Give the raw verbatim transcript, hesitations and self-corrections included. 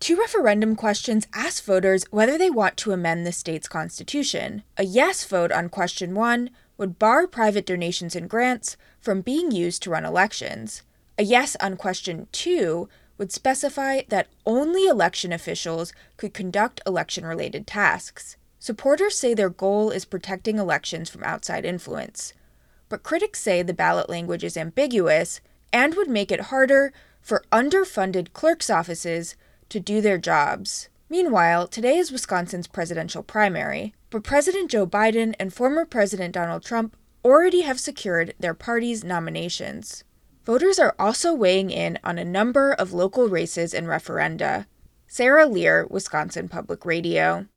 two referendum questions ask voters whether they want to amend the state's constitution. A yes vote on question one would bar private donations and grants from being used to run elections. A yes on question two would specify that only election officials could conduct election-related tasks. Supporters say their goal is protecting elections from outside influence. But critics say the ballot language is ambiguous and would make it harder for underfunded clerks' offices to do their jobs. Meanwhile, today is Wisconsin's presidential primary, but President Joe Biden and former President Donald Trump already have secured their party's nominations. Voters are also weighing in on a number of local races and referenda. Sarah Lear, Wisconsin Public Radio.